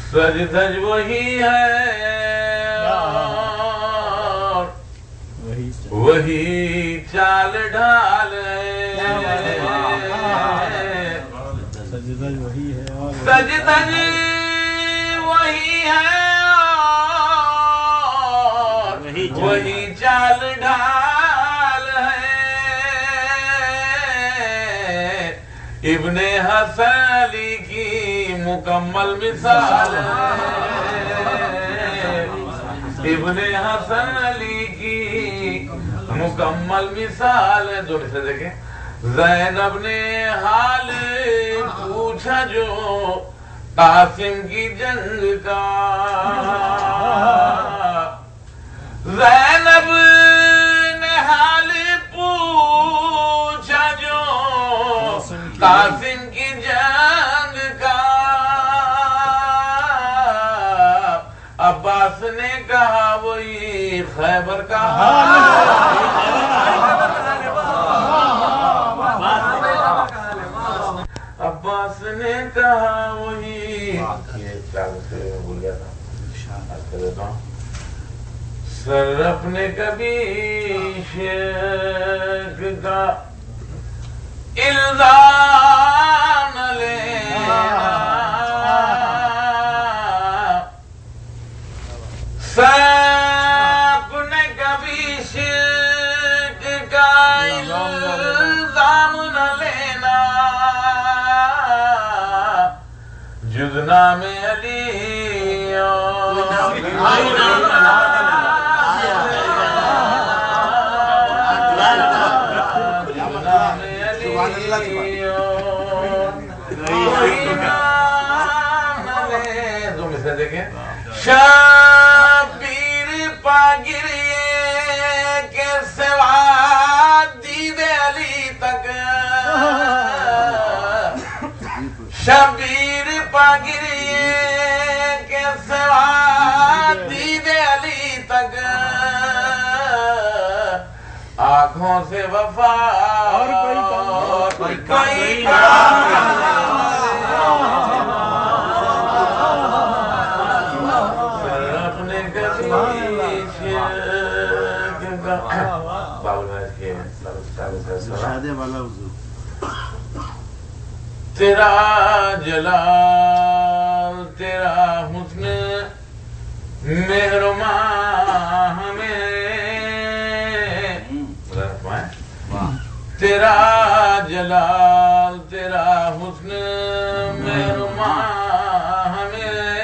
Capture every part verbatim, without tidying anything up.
سج دھج وہی ہے اور وہی چال ڈھال ہے، سج دھج وہی ہے اور سج دھج وہی ہے اور وہی چال ڈھال ہے، ابن حسن علی کی مکمل مثال ہے، ابن حسن علی کی مکمل مثال ہے۔ دو سے دیکھیں، زینب نے حال پوچھا جو قاسم کی جنگ کا، زینب نے حال پوچھا جو قاسم کی جنگ کا، عباس نے کہا وہی خیبر کا حال ہے، عباس نے کہا وہی، یہ چار سے بھول گیا تھا، کر دیتا ہوں۔ سر اپنے کبھی شیخ کا الزام نہ لینا، سر اپنے کبھی شیخ کا الزام نہ لینا، جز نام علی اور دو میں سے دیکھیں، شبیر پاگریے کے سوا دید علی تک، شبیر پاگریے کے سوا دید علی تک، آنکھوں سے وفا اور کوئی کوئی اپنے کبھی تیرا جلال تیرا حسن مہرباں ہمیں، تیرا جلال تیرا حسن مہرباں ہمیں،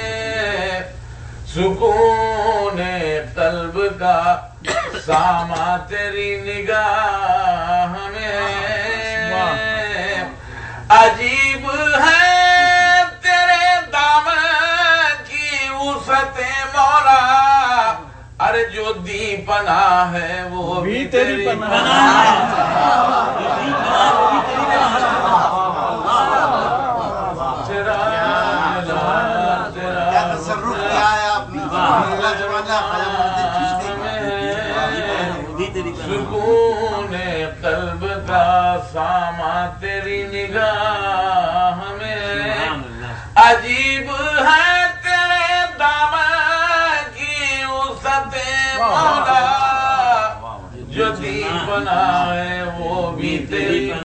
سکون قلب کا ساما تیری نگاہ ہمیں، عجیب ہے تیرے دامن کی وسعت مولا، ارے جو دی پناہ ہے وہ بھی تیری پناہ ہے، سکون قلب کا ساما تیری نگاہ میں، عجیب ہے تیرے دامن کی وسعت مولا، جو دی پناہ ہے وہ بھی تیری